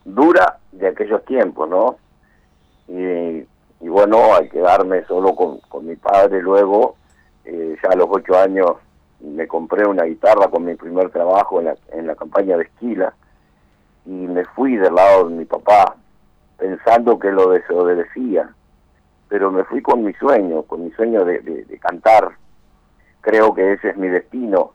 dura de aquellos tiempos, ¿no? Y bueno, al quedarme solo con mi padre luego, ya a los 8 años me compré una guitarra con mi primer trabajo en la campaña de Esquila, y me fui del lado de mi papá, pensando que lo desobedecía, pero me fui con mi sueño de cantar. Creo que ese es mi destino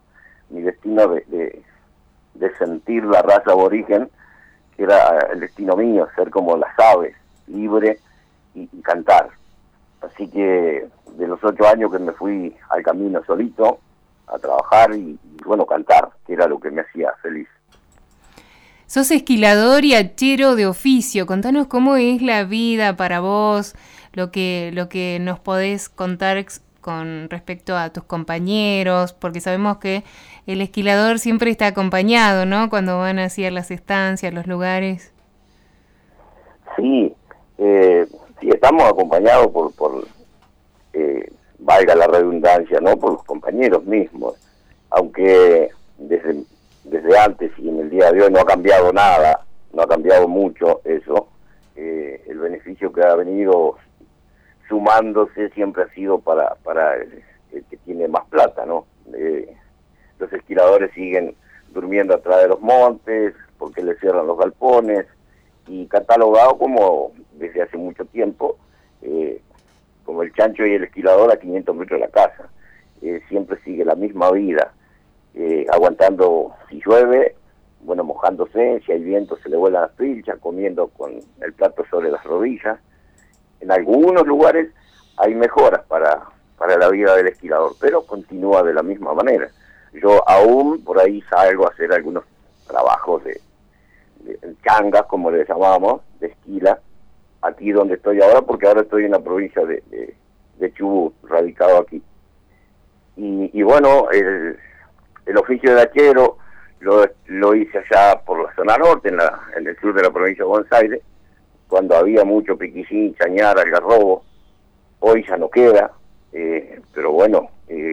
de sentir la raza aborigen, que era el destino mío, ser como las aves, libre y cantar. Así que de los 8 años que me fui al camino solito a trabajar y bueno, cantar, que era lo que me hacía feliz. Sos esquilador y hachero de oficio. Contanos cómo es la vida para vos, lo que nos podés contar con respecto a tus compañeros, porque sabemos que el esquilador siempre está acompañado, ¿no? Cuando van hacia las estancias, los lugares. Sí, sí, estamos acompañados por valga la redundancia, ¿no? Por los compañeros mismos, aunque desde antes y en el día de hoy no ha cambiado nada, no ha cambiado mucho eso. El beneficio que ha venido sumándose siempre ha sido para el que tiene más plata, ¿no? Los esquiladores siguen durmiendo atrás de los montes porque les cierran los galpones, y catalogado como desde hace mucho tiempo como el chancho y el esquilador a 500 metros de la casa. Siempre sigue la misma vida, aguantando si llueve, bueno, mojándose, si hay viento se le vuelan las pilchas, comiendo con el plato sobre las rodillas. En algunos lugares hay mejoras para la vida del esquilador, pero continúa de la misma manera. Yo aún por ahí salgo a hacer algunos trabajos de changas, como le llamamos, de esquila, aquí donde estoy ahora, porque ahora estoy en la provincia de Chubut, radicado aquí. Y bueno, el oficio de hachero lo hice allá por la zona norte, en el sur de la provincia de Buenos Aires, cuando había mucho piquillín, chañar, algarrobo. Hoy ya no queda, pero bueno,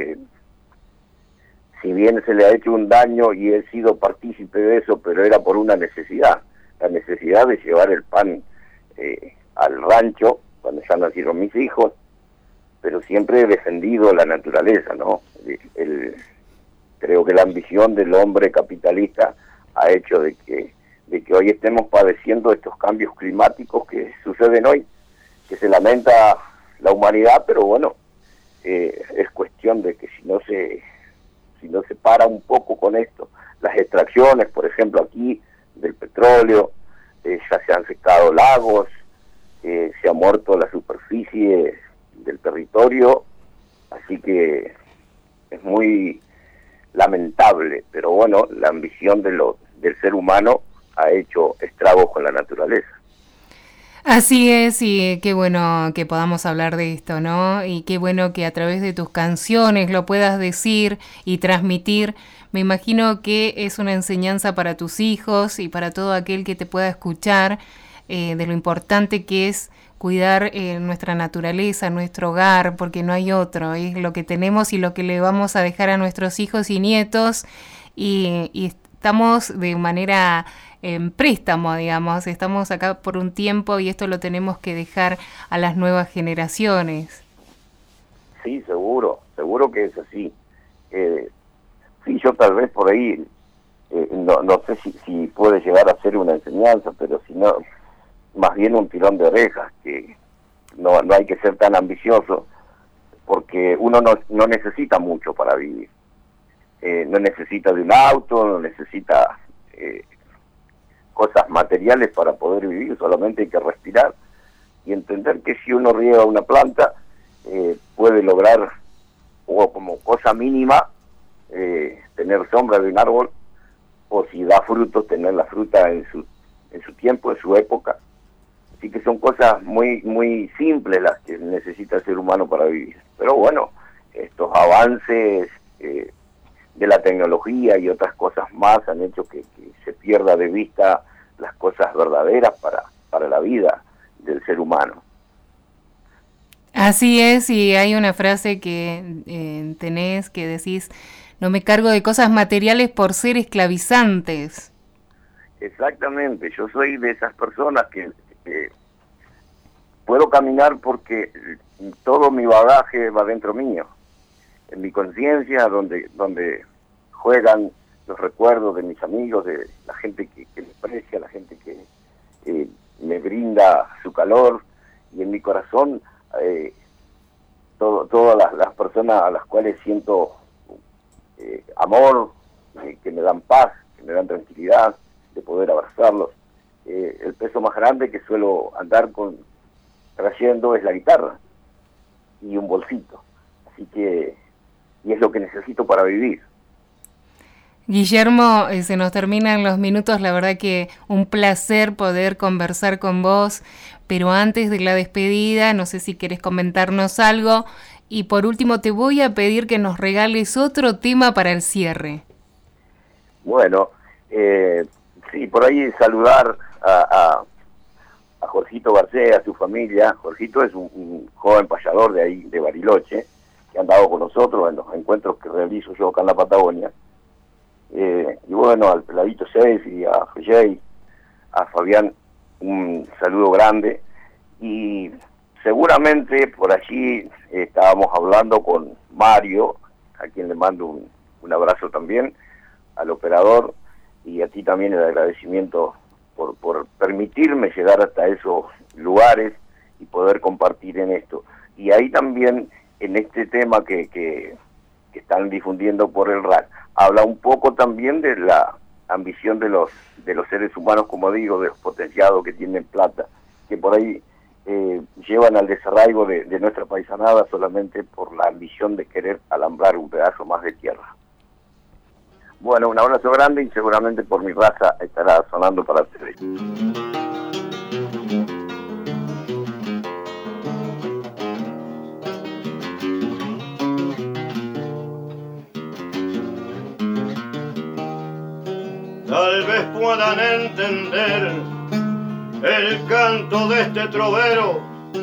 si bien se le ha hecho un daño y he sido partícipe de eso, pero era por una necesidad, la necesidad de llevar el pan al rancho cuando ya nacieron mis hijos, pero siempre he defendido la naturaleza, ¿no? Creo que la ambición del hombre capitalista ha hecho de que hoy estemos padeciendo estos cambios climáticos que suceden hoy, que se lamenta la humanidad, pero bueno, es cuestión de que si no se para un poco con esto, las extracciones, por ejemplo, aquí del petróleo, ya se han secado lagos, se ha muerto la superficie del territorio, así que es muy lamentable, pero bueno, la ambición del ser humano ha hecho estragos con la naturaleza. Así es, y qué bueno que podamos hablar de esto, ¿no? Y qué bueno que a través de tus canciones lo puedas decir y transmitir. Me imagino que es una enseñanza para tus hijos y para todo aquel que te pueda escuchar, de lo importante que es cuidar nuestra naturaleza, nuestro hogar, porque no hay otro, es lo que tenemos y lo que le vamos a dejar a nuestros hijos y nietos, y estamos de manera en préstamo, digamos, estamos acá por un tiempo y esto lo tenemos que dejar a las nuevas generaciones. Sí, seguro que es así. Sí, yo tal vez por ahí, no sé si puede llegar a ser una enseñanza, pero si no, más bien un tirón de orejas, que no hay que ser tan ambicioso, porque uno no necesita mucho para vivir. No necesita de un auto, no necesita cosas materiales para poder vivir, solamente hay que respirar y entender que si uno riega una planta, puede lograr, o como cosa mínima, tener sombra de un árbol, o si da frutos, tener la fruta en su tiempo, en su época. Así que son cosas muy muy simples las que necesita el ser humano para vivir. Pero bueno, estos avances de la tecnología y otras cosas más han hecho que se pierda de vista las cosas verdaderas para la vida del ser humano. Así es, y hay una frase que tenés que decís: no me cargo de cosas materiales por ser esclavizantes. Exactamente, yo soy de esas personas que puedo caminar porque todo mi bagaje va dentro mío, en mi conciencia, donde juegan los recuerdos de mis amigos, de la gente que me aprecia, la gente que me brinda su calor, y en mi corazón todas las personas a las cuales siento amor, que me dan paz, que me dan tranquilidad, de poder abrazarlos. El peso más grande que suelo andar trayendo es la guitarra y un bolsito, así que, y es lo que necesito para vivir. Guillermo, se nos terminan los minutos, la verdad que un placer poder conversar con vos, pero antes de la despedida, no sé si querés comentarnos algo, y por último te voy a pedir que nos regales otro tema para el cierre. Bueno, sí, por ahí saludar a Jorgito García, a su familia. Jorgito es un joven payador de ahí, de Bariloche, que ha andado con nosotros en los encuentros que realizo yo acá en la Patagonia. Y bueno, al Peladito 6 y a Felley, a Fabián, un saludo grande. Y seguramente por allí estábamos hablando con Mario, a quien le mando un abrazo también, al operador, y a ti también el agradecimiento por permitirme llegar hasta esos lugares y poder compartir en esto. Y ahí también, en este tema que están difundiendo por el RAC, habla un poco también de la ambición de los seres humanos, como digo, de los potenciados que tienen plata, que por ahí llevan al desarraigo de nuestra paisanada solamente por la ambición de querer alambrar un pedazo más de tierra. Bueno, un abrazo grande y seguramente por mi raza estará sonando para ustedes. Tal vez puedan entender el canto de este trovero,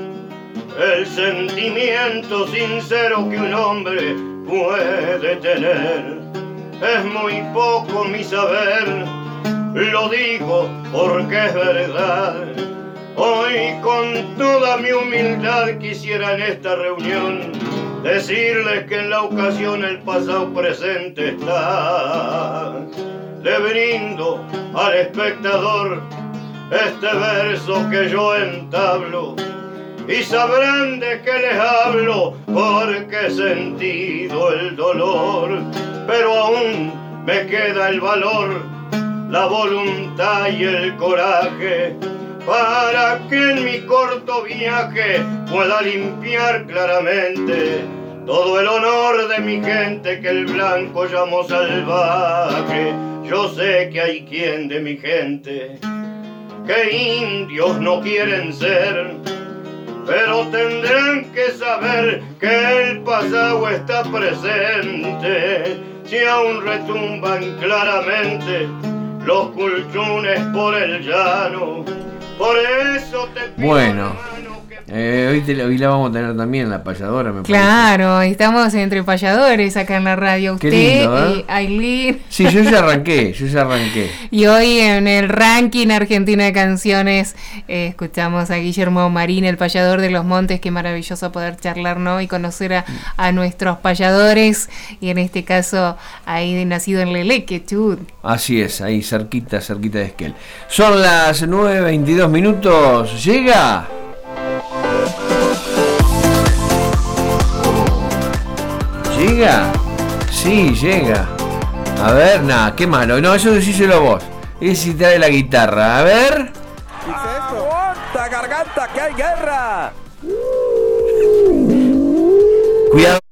el sentimiento sincero que un hombre puede tener. Es muy poco mi saber, lo digo porque es verdad. Hoy con toda mi humildad quisiera en esta reunión decirles que en la ocasión el pasado presente está. Le brindo al espectador este verso que yo entablo y sabrán de qué les hablo porque he sentido el dolor, pero aún me queda el valor, la voluntad y el coraje para que en mi corto viaje pueda limpiar claramente todo el honor de mi gente que el blanco llamó salvaje. Yo sé que hay quien de mi gente que indios no quieren ser, pero tendrán que saber que el pasado está presente, si aún retumban claramente los culchunes por el llano. Por eso te pido, bueno, hoy la vamos a tener también, la payadora, me Claro, parece. estamos entre payadores acá en la radio. Usted, Qué lindo, ¿eh? y Ailín. Sí, yo ya arranqué. Y hoy en el ranking Argentina de Canciones escuchamos a Guillermo Marín, el payador de los Montes. Qué maravilloso poder charlar, ¿no? Y conocer a nuestros payadores, y en este caso ahí nacido en Leleque, Chud. Así es, ahí cerquita de Esquel. Son las 9:22 minutos. ¿Llega? ¿Llega? Sí, llega. A ver, nada, qué malo. No, eso decíselo vos. Es si trae la guitarra. A ver. ¡Aguanta, garganta, que hay guerra! Cuidado.